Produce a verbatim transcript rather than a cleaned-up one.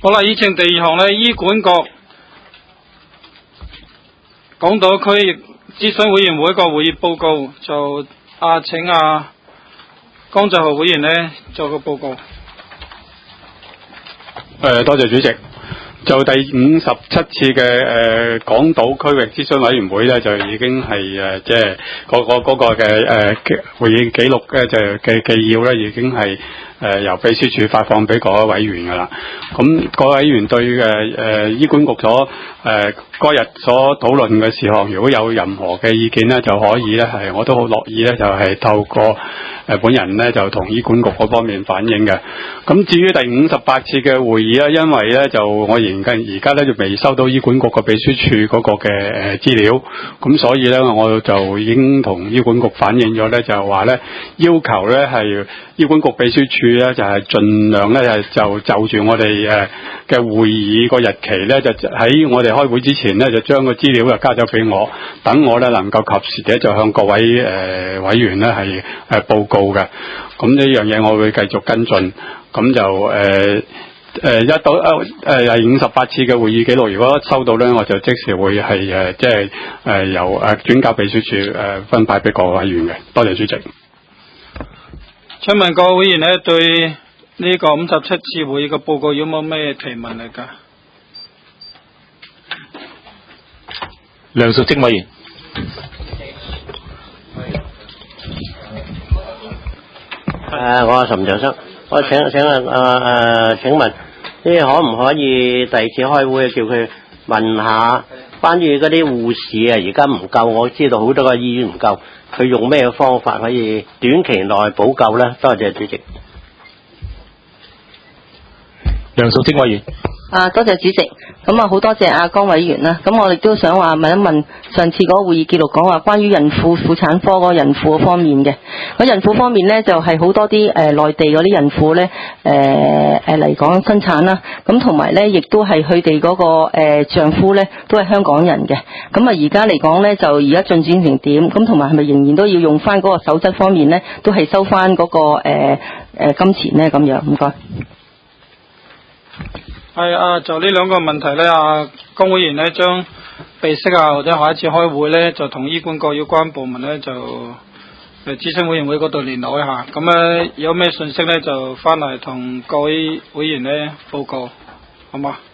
好啦，以前第二項咧，醫管局港島區域諮詢委員會個會議報告，就啊請啊江澤豪會員咧做個報告。 誒、呃，多謝主席。就第五十七次嘅誒、呃、港島區域諮詢委員會咧，就已經係誒即係嗰個嗰個嘅誒、呃、會議記錄咧，就嘅紀要咧，已經係誒、呃、由秘書處發放俾各位委員噶啦。咁各位委員對誒誒、呃、醫管局所誒嗰日所討論嘅事項，如果有任何嘅意見咧，就可以咧係我都好樂意咧，就係、是、透過誒、呃、本人咧就同醫管局嗰方面反映嘅。咁至於第五十八次嘅會議咧，因為咧就我而家而家咧就未收到醫管局個秘書處嗰個嘅誒資料，咁所以咧我就已經同醫管局反映咗咧，就係話咧要求咧係醫管局秘書處咧就係、是、盡量咧係就就住我哋誒嘅會議個日期咧，就喺我哋開會之前咧就將個資料就交咗俾我，等我咧能夠及時咧就向各位誒、呃、委員咧係誒報告嘅。咁呢樣嘢我會繼續跟進。咁就誒誒、呃、一到誒誒第五十八次嘅會議記錄，如果收到咧，我就即時會係誒即係誒由誒轉交秘書處誒、呃、分派俾各位委員嘅。多謝主席。 請問各位委員咧對呢個五十七次會議嘅報告有冇咩提問嚟㗎？ 梁淑貞委員。 誒、呃，我係岑長生。我請請啊誒誒，請問呢可唔可以第二次開會叫佢問下關於嗰啲護士啊？而家唔夠，我知道好多個醫院唔夠，佢用咩方法可以短期內補救咧？多謝主席。 梁淑貞委員。 啊，多謝主席。咁啊，好多謝阿江委員啦。咁我亦都想話問一問上次嗰個會議記錄講話關於孕婦婦產科嗰個孕婦方面嘅。咁孕婦方面咧，就係、是、好多啲誒內地嗰啲孕婦咧，誒誒嚟講生產啦。咁同埋咧，亦都係佢哋嗰個誒、呃、丈夫咧，都係香港人嘅。咁啊，而家嚟講咧，就而家進展成點？咁同埋係咪仍然都要用翻嗰個守則方面咧，都係收翻嗰、那個誒誒、呃呃、金錢咧？咁樣，唔該。 係啊，就呢兩個問題咧，啊，江委員咧將備悉啊，或者下一次開會咧，就同醫管局有關部門咧就誒諮詢委員會嗰度聯絡一下。咁咧有咩信息咧，就翻嚟同各位委員咧報告，好嘛？